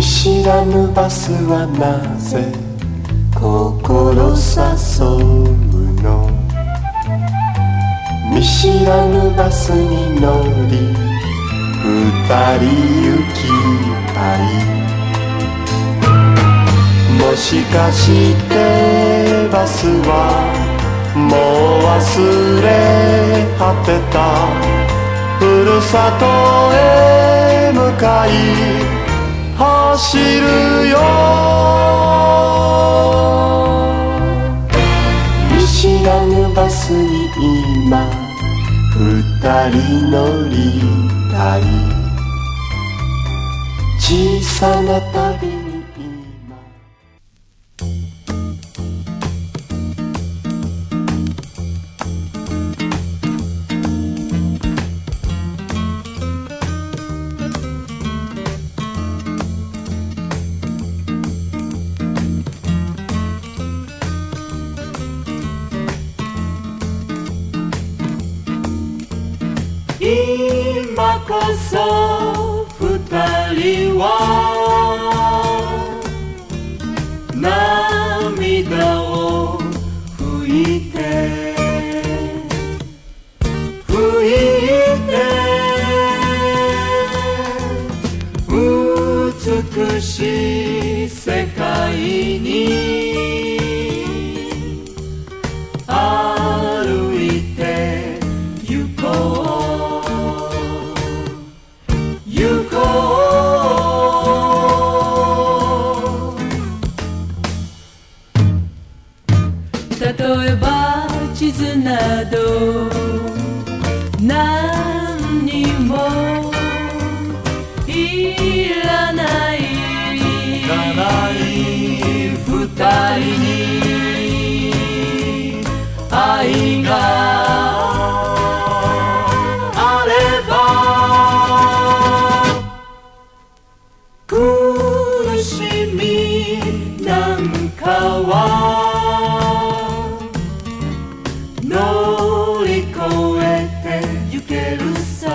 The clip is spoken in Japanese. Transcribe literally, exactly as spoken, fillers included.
知らぬバスはなぜ心誘うの。見知らぬバスに乗り二人行きたい。もしかしてバスはもう忘れ果てた。ふるさとへ向かい走るよ。見知らぬバスに今二人乗りたい。小さな旅に今こそ二人は涙を拭いて拭いて美しい世界に歩いて行こう。 例えば地図など何にもいらないいらない二人に愛があれば苦しみなんかは乗り越えてゆけるさ。